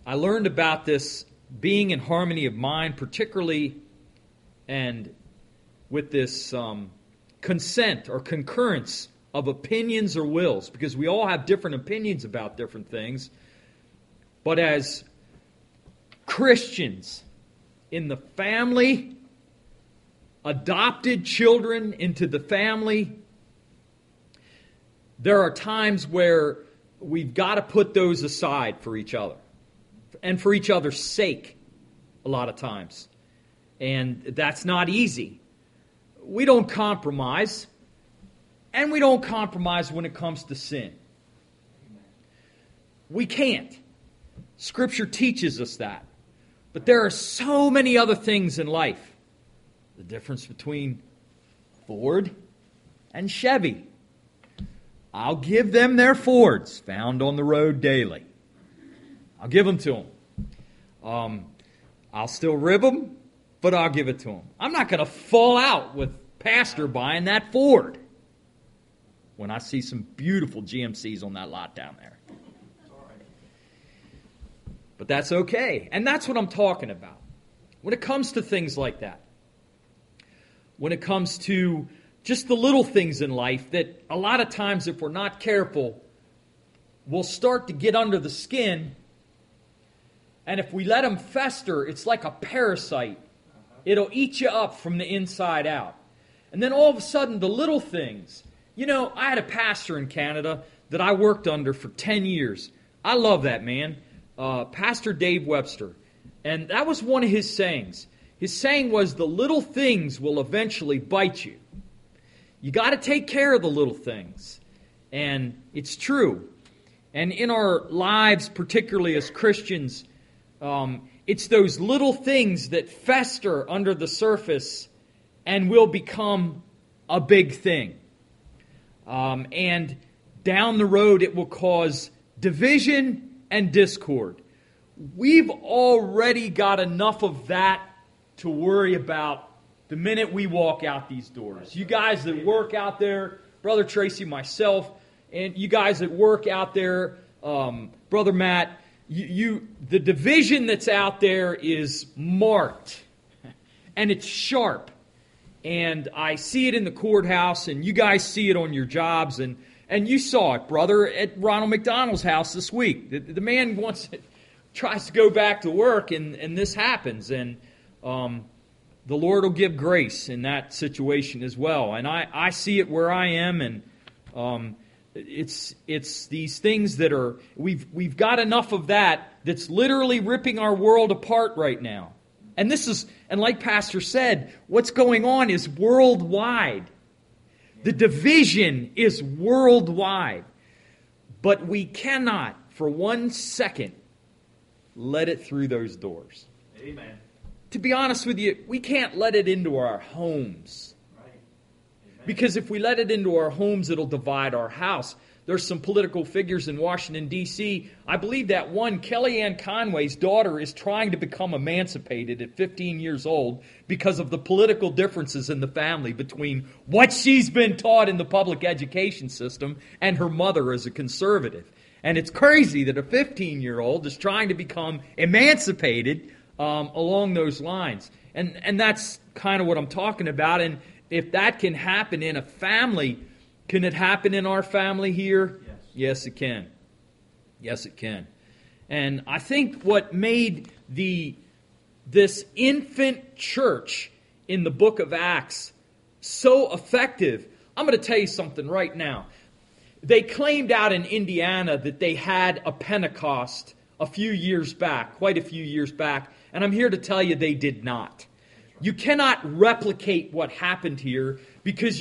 I learned about this being in harmony of mind, particularly and with this consent or concurrence of opinions or wills, because we all have different opinions about different things. But as Christians in the family, adopted children into the family, there are times where we've got to put those aside for each other and for each other's sake a lot of times. And that's not easy. We don't compromise, and we don't compromise when it comes to sin. We can't. Scripture teaches us that. But there are so many other things in life. The difference between Ford and Chevy. I'll give them their Fords, found on the road daily. I'll give them to them. I'll still rib them, but I'll give it to them. I'm not going to fall out with Pastor buying that Ford when I see some beautiful GMCs on that lot down there. But that's okay. And that's what I'm talking about. When it comes to things like that, when it comes to just the little things in life that a lot of times, if we're not careful, will start to get under the skin. And if we let them fester, it's like a parasite. It'll eat you up from the inside out. And then all of a sudden, the little things. You know, I had a pastor in Canada that I worked under for 10 years. I love that man. Pastor Dave Webster. And that was one of his sayings. His saying was, the little things will eventually bite you. You got to take care of the little things. And it's true. And in our lives, particularly as Christians, it's those little things that fester under the surface and will become a big thing. And down the road, it will cause division and discord. We've already got enough of that to worry about the minute we walk out these doors. You guys that work out there, Brother Tracy, myself, and you guys that work out there, Brother Matt, the division that's out there is marked, and it's sharp. And I see it in the courthouse, and you guys see it on your jobs, and you saw it, brother, at Ronald McDonald's house this week. The man tries to go back to work, and this happens. And the Lord will give grace in that situation as well. And I see it where I am, and it's these things that are, we've got enough of that's literally ripping our world apart right now. And and like Pastor said, what's going on is worldwide. The division is worldwide. But we cannot, for 1 second, let it through those doors. Amen. To be honest with you, we can't let it into our homes. Right. Because if we let it into our homes, it'll divide our house. There's some political figures in Washington, D.C. I believe that one, Kellyanne Conway's daughter, is trying to become emancipated at 15 years old because of the political differences in the family between what she's been taught in the public education system and her mother as a conservative. And it's crazy that a 15-year-old is trying to become emancipated along those lines. And that's kind of what I'm talking about. And if that can happen in a family, can it happen in our family here? Yes. Yes, it can. Yes, it can. And I think what made this infant church in the book of Acts so effective, I'm going to tell you something right now. They claimed out in Indiana that they had a Pentecost a few years back, quite a few years back, and I'm here to tell you they did not. You cannot replicate what happened here because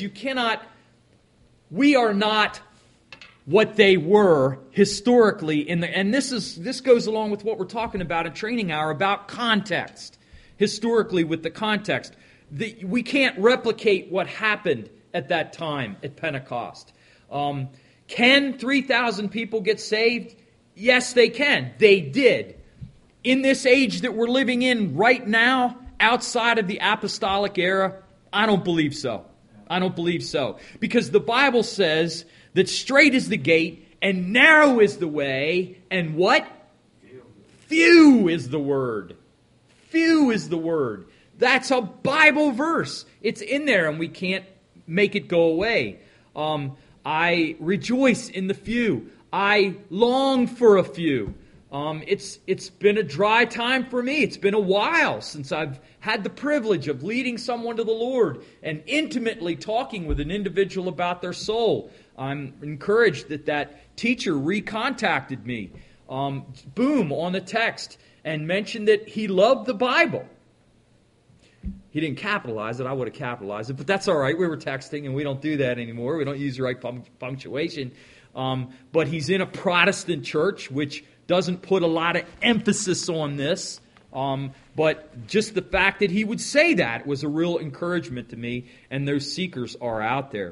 we are not what they were historically and this goes along with what we're talking about in Training Hour about context. Historically with the context. We can't replicate what happened at that time at Pentecost. Can 3,000 people get saved? Yes, they can. They did. In this age that we're living in right now, outside of the apostolic era, I don't believe so. I don't believe so. Because the Bible says that straight is the gate and narrow is the way, and what? Few Few is the word. Few is the word. That's a Bible verse. It's in there and we can't make it go away. I rejoice in the few. I long for a few. It's been a dry time for me. It's been a while since I've had the privilege of leading someone to the Lord and intimately talking with an individual about their soul. I'm encouraged that teacher recontacted me, boom, on the text, and mentioned that he loved the Bible. He didn't capitalize it. I would have capitalized it, but that's all right. We were texting, and we don't do that anymore. We don't use the right punctuation. But he's in a Protestant church, which doesn't put a lot of emphasis on this. But just the fact that he would say that was a real encouragement to me, and those seekers are out there.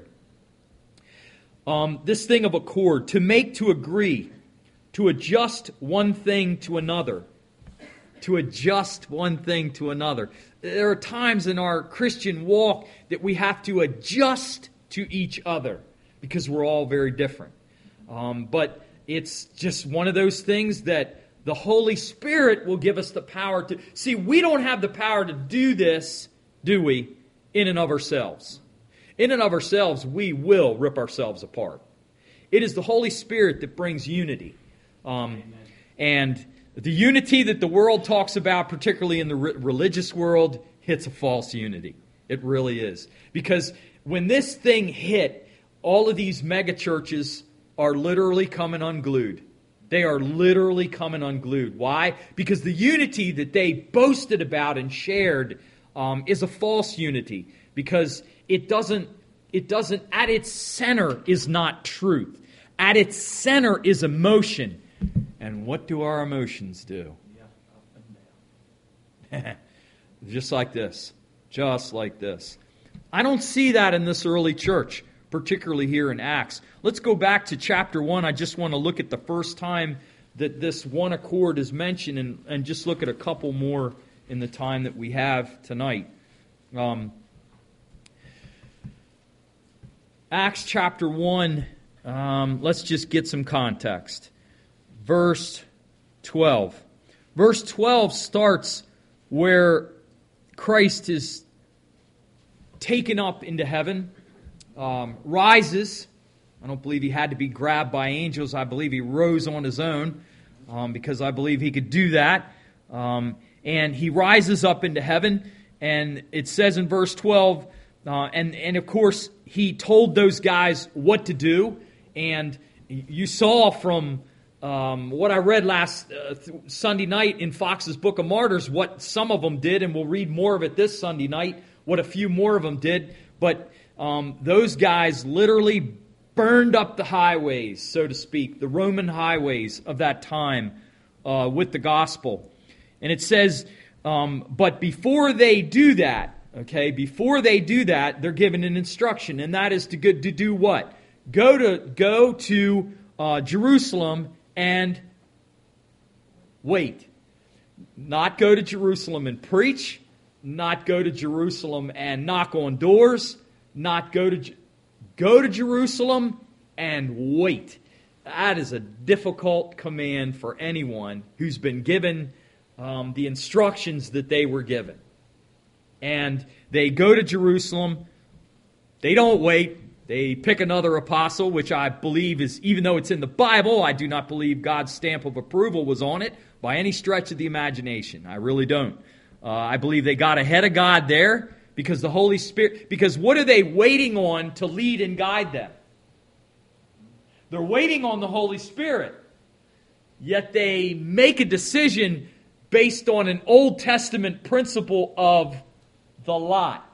This thing of accord, to make, to agree, to adjust one thing to another. To adjust one thing to another. There are times in our Christian walk that we have to adjust to each other because we're all very different. But it's just one of those things that the Holy Spirit will give us the power to... See, we don't have the power to do this, do we, in and of ourselves. In and of ourselves, we will rip ourselves apart. It is the Holy Spirit that brings unity. And the unity that the world talks about, particularly in the religious world, it's a false unity. It really is. Because when this thing hit, all of these megachurches are literally coming unglued. They are literally coming unglued. Why? Because the unity that they boasted about and shared is a false unity. Because it doesn't, at its center is not truth. At its center is emotion. And what do our emotions do? Just like this. Just like this. I don't see that in this early church, particularly here in Acts. Let's go back to chapter 1. I just want to look at the first time that this one accord is mentioned and just look at a couple more in the time that we have tonight. Acts chapter 1, let's just get some context. Verse 12. Verse 12 starts where Christ is taken up into heaven, rises. I don't believe he had to be grabbed by angels. I believe he rose on his own because I believe he could do that. And he rises up into heaven. And it says in verse 12, and of course, he told those guys what to do. And you saw from what I read last Sunday night in Fox's Book of Martyrs, what some of them did, and we'll read more of it this Sunday night, what a few more of them did. But those guys literally burned up the highways, so to speak, the Roman highways of that time with the gospel. And it says, but before they do that, before they do that, they're given an instruction, and that is to do what? Go to Jerusalem and wait. Not go to Jerusalem and preach. Not go to Jerusalem and knock on doors. Not go to Jerusalem and wait. That is a difficult command for anyone who's been given the instructions that they were given. And they go to Jerusalem. They don't wait. They pick another apostle, which I believe is, even though it's in the Bible, I do not believe God's stamp of approval was on it by any stretch of the imagination. I really don't. I believe they got ahead of God there because the Holy Spirit, because what are they waiting on to lead and guide them? They're waiting on the Holy Spirit. Yet they make a decision based on an Old Testament principle of the lot.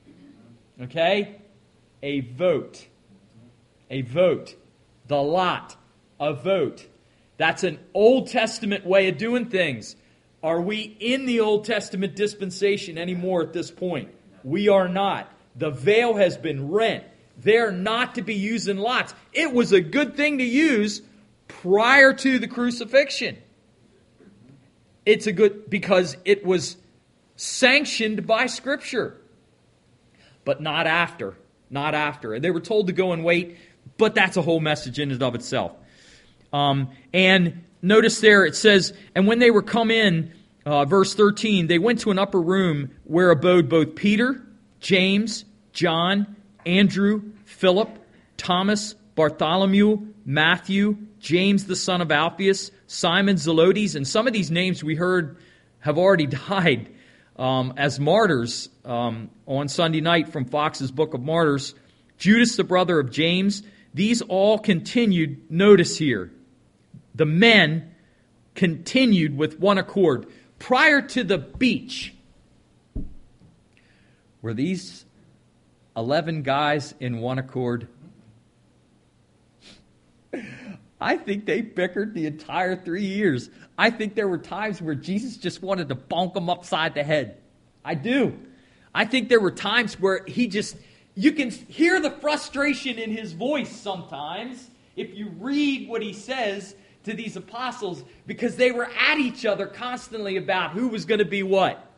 Okay? A vote. A vote. The lot. A vote. That's an Old Testament way of doing things. Are we in the Old Testament dispensation anymore at this point? We are not. The veil has been rent. They're not to be used in lots. It was a good thing to use prior to the crucifixion. It's a good, because it was sanctioned by Scripture. But not after. Not after. And they were told to go and wait, but that's a whole message in and of itself. And notice there it says, and when they were come in, verse 13, they went to an upper room where abode both Peter, James, John, Andrew, Philip, Thomas, Bartholomew, Matthew, James the son of Alphaeus, Simon Zelotes, and some of these names we heard have already died as martyrs on Sunday night from Fox's Book of Martyrs. Judas, the brother of James. These all continued, notice here, the men continued with one accord. Prior to the beach, were these 11 guys in one accord? I think they bickered the entire 3 years. I think there were times where Jesus just wanted to bonk them upside the head. I do. I think there were times where you can hear the frustration in his voice sometimes if you read what he says to these apostles, because they were at each other constantly about who was going to be what?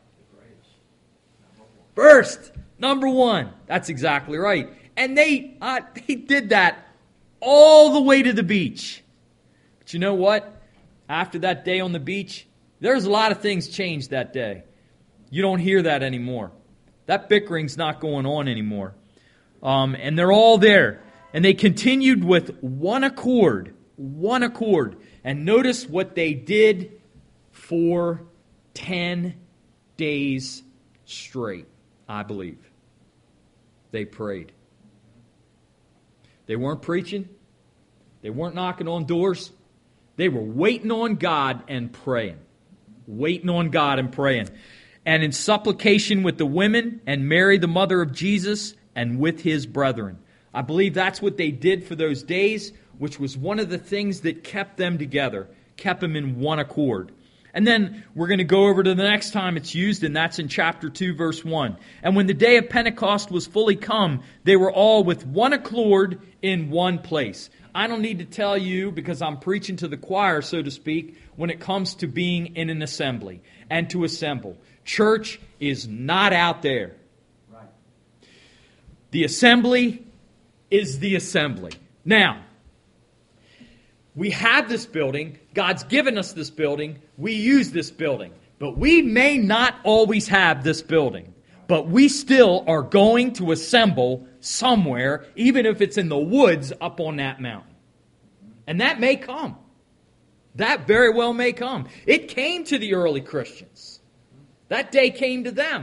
First, number one. That's exactly right. And they did that all the way to the beach. But you know what? After that day on the beach, there's a lot of things changed that day. You don't hear that anymore. That bickering's not going on anymore. And they're all there. And they continued with one accord. One accord. And notice what they did for 10 days straight, I believe. They prayed. They weren't preaching. They weren't knocking on doors. They were waiting on God and praying. Waiting on God and praying. And in supplication with the women and Mary, the mother of Jesus, and with his brethren. I believe that's what they did for those days, which was one of the things that kept them together, kept them in one accord. And then we're going to go over to the next time it's used, and that's in chapter 2, verse 1. And when the day of Pentecost was fully come, they were all with one accord in one place. I don't need to tell you, because I'm preaching to the choir, so to speak, when it comes to being in an assembly and to assemble. Church is not out there. Right. The assembly is the assembly. Now, we have this building. God's given us this building. We use this building. But we may not always have this building. But we still are going to assemble somewhere, even if it's in the woods up on that mountain. And that may come. That very well may come. It came to the early Christians. That day came to them.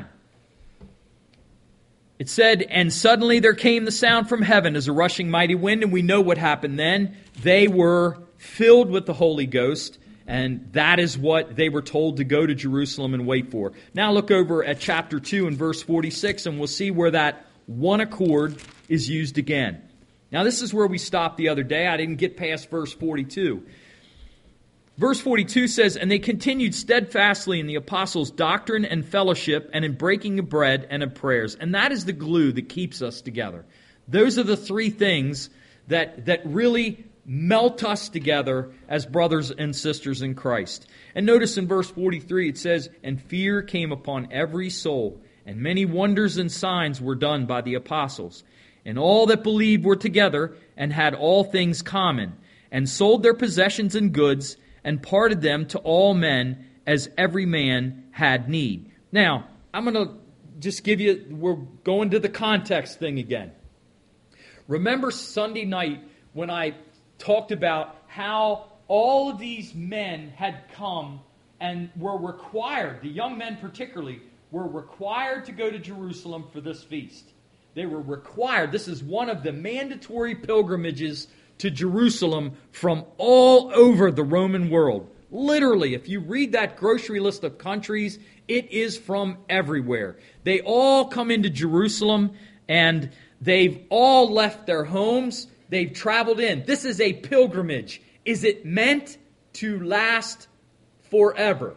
It said, and suddenly there came the sound from heaven as a rushing mighty wind, and we know what happened then. They were filled with the Holy Ghost, and that is what they were told to go to Jerusalem and wait for. Now look over at chapter 2 and verse 46, and we'll see where that one accord is used again. Now this is where we stopped the other day. I didn't get past verse 42. Verse 42 says, and they continued steadfastly in the apostles' doctrine and fellowship, and in breaking of bread and of prayers. And that is the glue that keeps us together. Those are the three things that really melt us together as brothers and sisters in Christ. And notice in verse 43 it says, and fear came upon every soul, and many wonders and signs were done by the apostles. And all that believed were together, and had all things common, and sold their possessions and goods, and parted them to all men as every man had need. Now, I'm going to just give you, we're going to the context thing again. Remember Sunday night when I talked about how all of these men had come and were required, the young men particularly, were required to go to Jerusalem for this feast. They were required. This is one of the mandatory pilgrimages to Jerusalem from all over the Roman world. Literally, if you read that grocery list of countries, it is from everywhere. They all come into Jerusalem, and they've all left their homes. They've traveled in. This is a pilgrimage. Is it meant to last forever?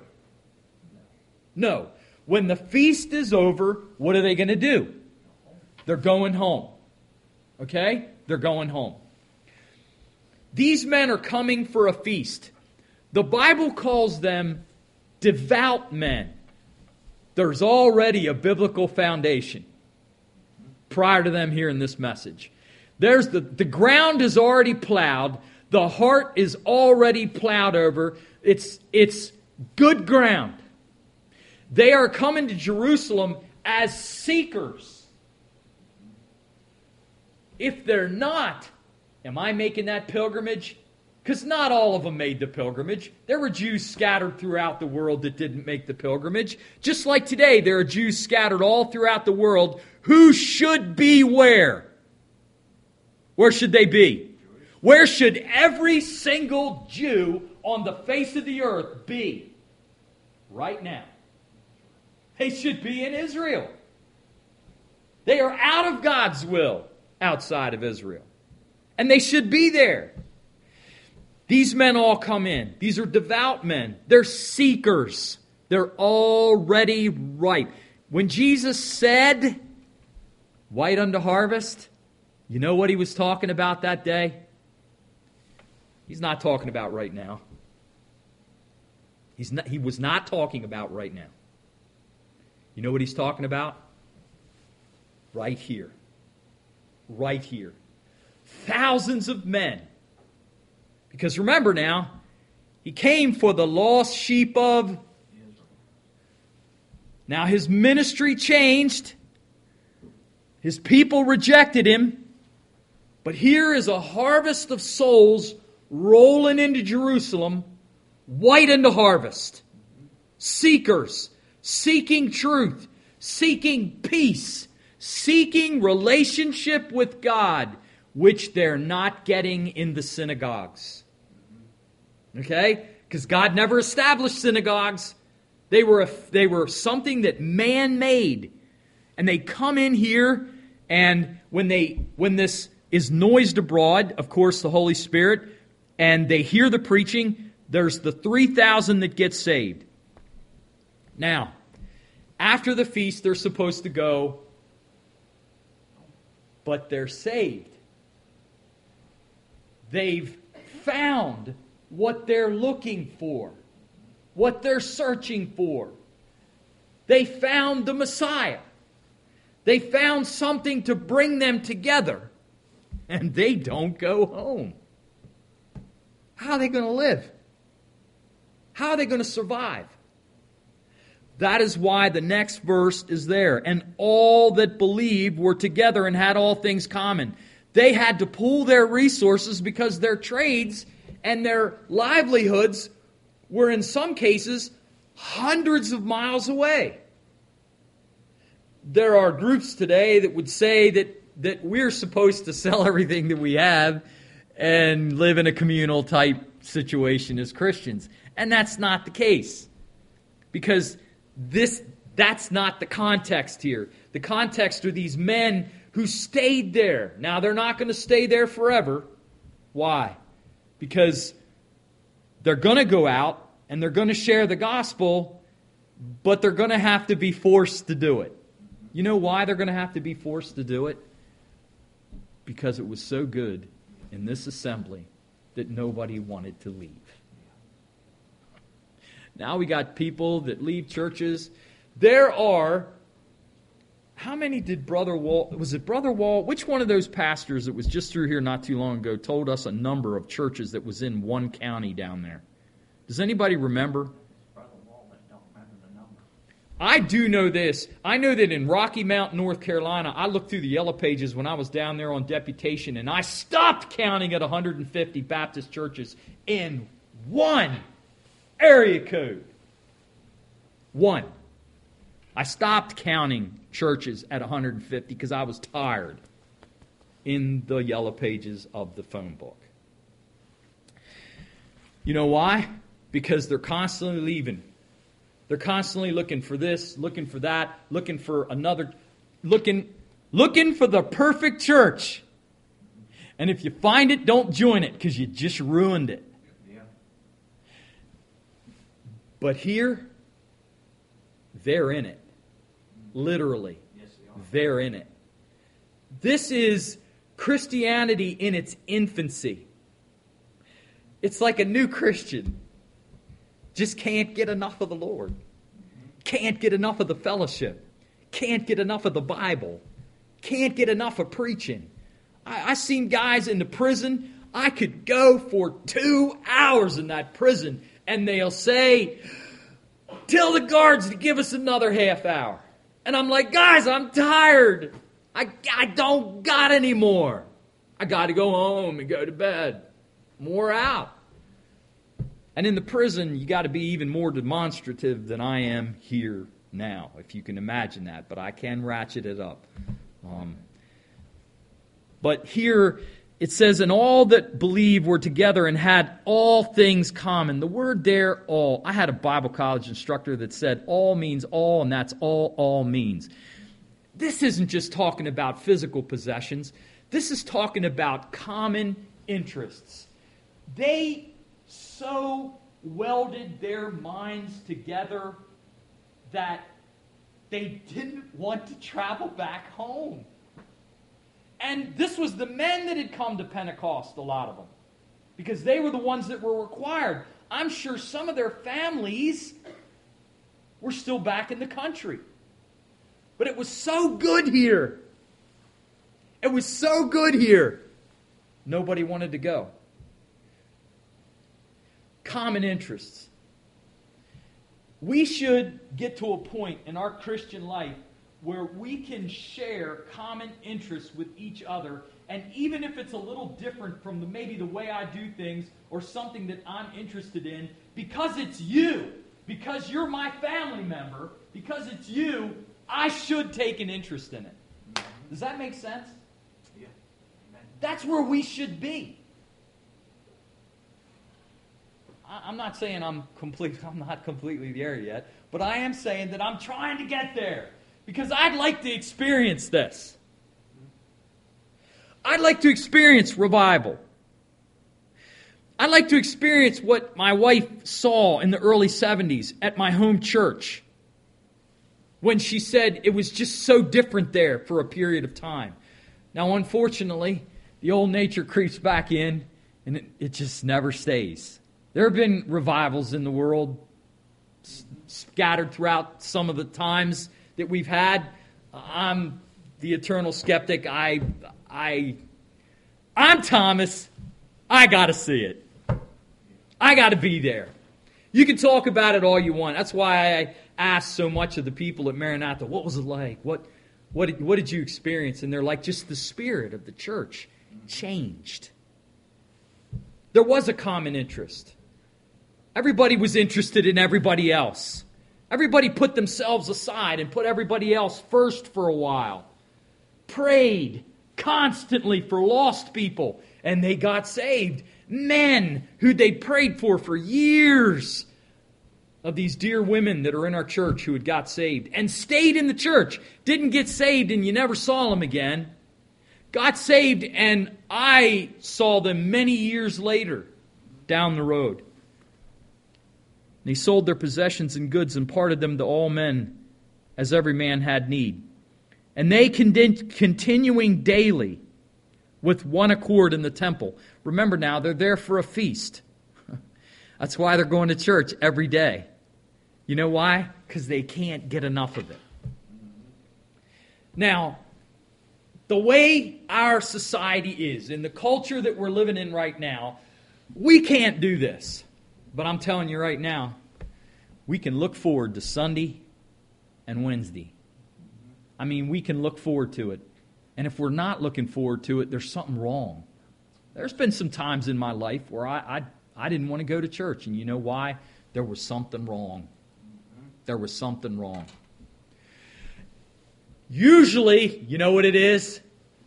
No. When the feast is over, what are they going to do? They're going home. Okay? They're going home. These men are coming for a feast. The Bible calls them devout men. There's already a biblical foundation prior to them hearing this message. There's the ground is already plowed. The heart is already plowed over. It's good ground. They are coming to Jerusalem as seekers. If they're not, am I making that pilgrimage? Because not all of them made the pilgrimage. There were Jews scattered throughout the world that didn't make the pilgrimage. Just like today, there are Jews scattered all throughout the world who should be where? Where should they be? Where should every single Jew on the face of the earth be right now? They should be in Israel. They are out of God's will outside of Israel. And they should be there. These men all come in. These are devout men. They're seekers. They're already ripe. When Jesus said, white unto harvest, you know what he was talking about that day? He's not talking about right now. He was not talking about right now. You know what he's talking about? Right here. Right here. Thousands of men. Because remember now, he came for the lost sheep of Israel. Now his ministry changed. His people rejected him. But here is a harvest of souls rolling into Jerusalem, white into harvest. Seekers, seeking truth, seeking peace, seeking relationship with God, which they're not getting in the synagogues. Okay? Because God never established synagogues. They were something that man made. And they come in here, and when this is noised abroad, of course, the Holy Spirit, and they hear the preaching, there's the 3,000 that get saved. Now, after the feast, they're supposed to go, but they're saved. They've found what they're looking for, what they're searching for. They found the Messiah. They found something to bring them together, and they don't go home. How are they going to live? How are they going to survive? That is why the next verse is there. And all that believed were together and had all things common. They had to pool their resources because their trades and their livelihoods were in some cases hundreds of miles away. There are groups today that would say that we're supposed to sell everything that we have and live in a communal type situation as Christians. And that's not the case. Because that's not the context here. The context are these men who stayed there. Now, they're not going to stay there forever. Why? Because they're going to go out and they're going to share the gospel, but they're going to have to be forced to do it. You know why they're going to have to be forced to do it? Because it was so good in this assembly that nobody wanted to leave. Now we got people that leave churches. There are, how many did Brother Walt, was it Brother Walt? Which one of those pastors that was just through here not too long ago told us a number of churches that was in one county down there? Does anybody remember? Brother Walt, but don't remember the number. I do know this. I know that in Rocky Mount, North Carolina, I looked through the Yellow Pages when I was down there on deputation, and I stopped counting at 150 Baptist churches in one area code. One. I stopped counting churches at 150 because I was tired in the Yellow Pages of the phone book. You know why? Because they're constantly leaving. They're constantly looking for this, looking for that, looking for another, looking for the perfect church. And if you find it, don't join it because you just ruined it. Yeah. But here, they're in it. Literally. Yes, they are. They're in it. This is Christianity in its infancy. It's like a new Christian. Just can't get enough of the Lord. Can't get enough of the fellowship. Can't get enough of the Bible. Can't get enough of preaching. I seen guys in the prison. I could go for 2 hours in that prison, and they'll say, tell the guards to give us another half hour. And I'm like, guys, I'm tired. I don't got any more. I got to go home and go to bed. I'm wore out. And in the prison, you got to be even more demonstrative than I am here now, if you can imagine that. But I can ratchet it up. But here it says, and all that believe were together and had all things common. The word there, all. I had a Bible college instructor that said all means all, and that's all means. This isn't just talking about physical possessions. This is talking about common interests. They so welded their minds together that they didn't want to travel back home. And this was the men that had come to Pentecost, a lot of them, because they were the ones that were required. I'm sure some of their families were still back in the country. But it was so good here. It was so good here. Nobody wanted to go. Common interests. We should get to a point in our Christian life where we can share common interests with each other, and even if it's a little different from maybe the way I do things or something that I'm interested in, because it's you, because you're my family member, because it's you, I should take an interest in it. Does that make sense? Yeah. That's where we should be. I'm not saying I'm not completely there yet, but I am saying that I'm trying to get there because I'd like to experience this. I'd like to experience revival. I'd like to experience what my wife saw in the early 70s at my home church when she said it was just so different there for a period of time. Now, unfortunately, the old nature creeps back in, and it just never stays. There have been revivals in the world scattered throughout some of the times that we've had. I'm the eternal skeptic. I'm Thomas. I got to see it. I got to be there. You can talk about it all you want. That's why I asked so much of the people at Maranatha, what was it like? What did you experience? And they're like, just the spirit of the church changed. There was a common interest. Everybody was interested in everybody else. Everybody put themselves aside and put everybody else first for a while. Prayed constantly for lost people, and they got saved. Men who they prayed for years, of these dear women that are in our church who had got saved and stayed in the church, didn't get saved and you never saw them again, got saved, and I saw them many years later down the road. They sold their possessions and goods and parted them to all men as every man had need. And they continuing daily with one accord in the temple. Remember now, they're there for a feast. That's why they're going to church every day. You know why? Because they can't get enough of it. Now, the way our society is, in the culture that we're living in right now, we can't do this. But I'm telling you right now, we can look forward to Sunday and Wednesday. I mean, we can look forward to it. And if we're not looking forward to it, there's something wrong. There's been some times in my life where I didn't want to go to church. And you know why? There was something wrong. There was something wrong. Usually, you know what it is?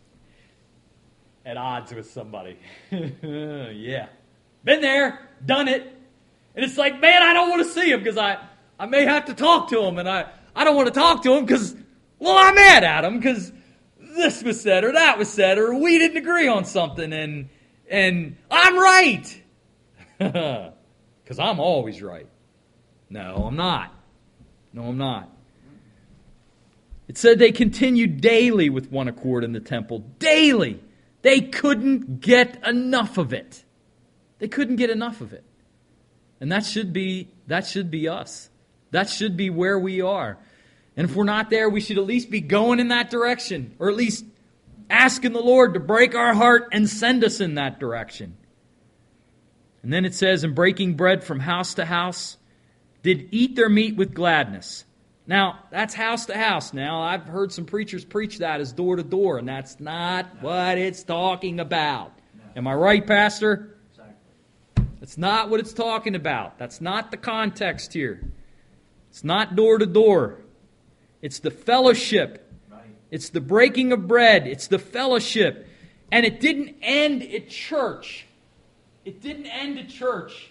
At odds with somebody. Yeah. Been there, done it. And it's like, man, I don't want to see him because I may have to talk to him. And I don't want to talk to him because, well, I'm mad at him because this was said or that was said or we didn't agree on something. And I'm right. Because I'm always right. No, I'm not. No, I'm not. It said they continued daily with one accord in the temple. Daily. They couldn't get enough of it. They couldn't get enough of it. And that should be us. That should be where we are. And if we're not there, we should at least be going in that direction. Or at least asking the Lord to break our heart and send us in that direction. And then it says, in breaking bread from house to house, did eat their meat with gladness. Now, that's house to house. Now, I've heard some preachers preach that as door to door, and that's not what it's talking about. Am I right, Pastor? That's not what it's talking about. That's not the context here. It's not door to door. It's the fellowship. It's the breaking of bread. It's the fellowship. And it didn't end at church. It didn't end at church.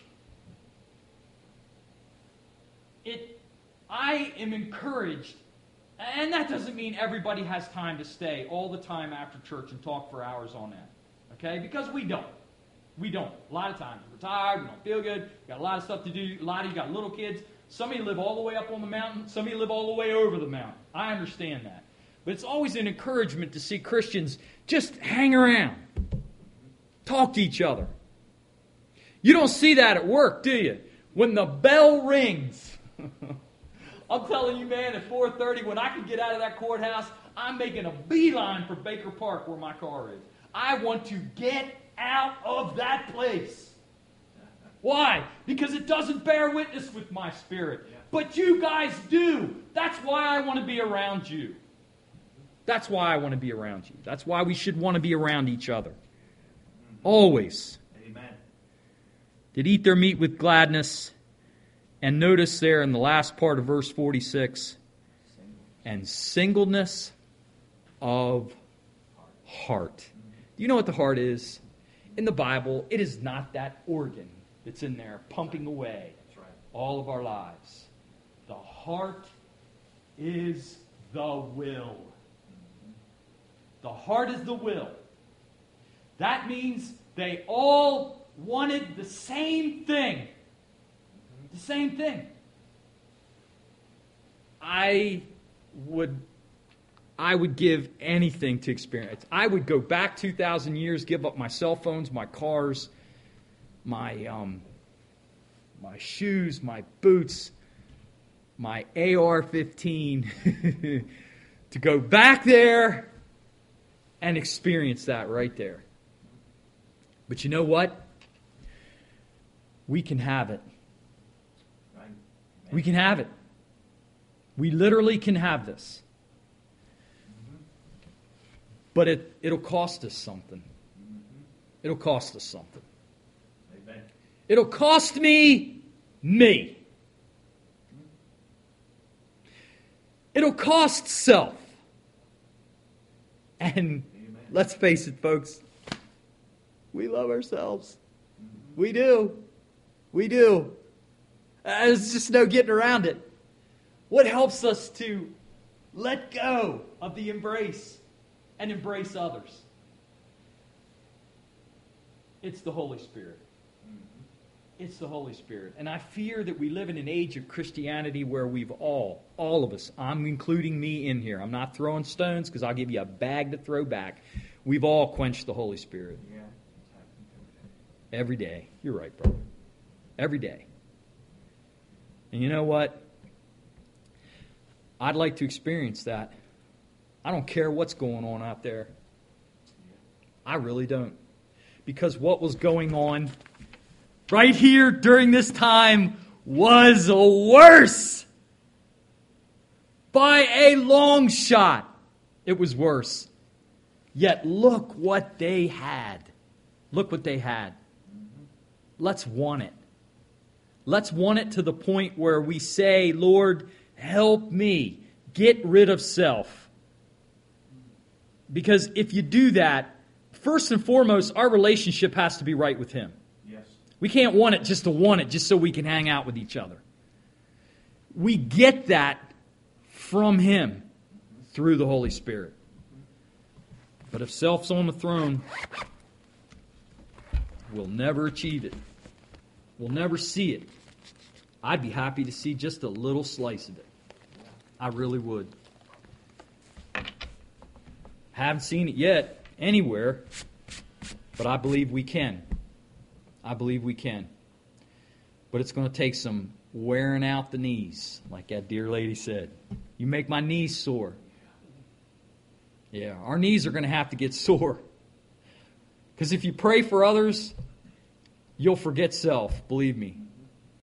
I am encouraged, and that doesn't mean everybody has time to stay all the time after church and talk for hours on that. Okay? Because we don't. We don't. A lot of times we're tired, we don't feel good, we got a lot of stuff to do. A lot of you got little kids. Some of you live all the way up on the mountain, some of you live all the way over the mountain. I understand that. But it's always an encouragement to see Christians just hang around. Talk to each other. You don't see that at work, do you? When the bell rings, I'm telling you, man, at 4:30, when I can get out of that courthouse, I'm making a beeline for Baker Park where my car is. I want to get out of that place. Why? Because it doesn't bear witness with my spirit. But you guys do. That's why I want to be around you. That's why I want to be around you. That's why we should want to be around each other. Always. Amen. Did eat their meat with gladness. And notice there in the last part of verse 46, and singleness of heart. Do you know what the heart is? In the Bible, it is not that organ that's in there pumping away all of our lives. The heart is the will. The heart is the will. That means they all wanted the same thing. The same thing. I would give anything to experience. I would go back 2,000 years, give up my cell phones, my cars, my shoes, my boots, my AR-15 to go back there and experience that right there. But you know what? We can have it. We can have it. We literally can have this. But it'll cost us something. It'll cost us something. Amen. It'll cost me. It'll cost self. And let's face it, folks, we love ourselves. We do. We do. There's just no getting around it. What helps us to let go of the embrace and embrace others? It's the Holy Spirit. It's the Holy Spirit. And I fear that we live in an age of Christianity where we've all of us, I'm including me in here. I'm not throwing stones because I'll give you a bag to throw back. We've all quenched the Holy Spirit. Every day. You're right, brother. Every day. And you know what? I'd like to experience that. I don't care what's going on out there. I really don't. Because what was going on right here during this time was worse. By a long shot, it was worse. Yet look what they had. Look what they had. Let's want it. Let's want it to the point where we say, Lord, help me. Get rid of self. Because if you do that, first and foremost, our relationship has to be right with Him. Yes. We can't want it just to want it, just so we can hang out with each other. We get that from Him through the Holy Spirit. But if self's on the throne, we'll never achieve it. We'll never see it. I'd be happy to see just a little slice of it. I really would. Haven't seen it yet anywhere, but I believe we can. I believe we can. But it's going to take some wearing out the knees, like that dear lady said. You make my knees sore. Yeah, our knees are going to have to get sore. Because if you pray for others, you'll forget self, believe me.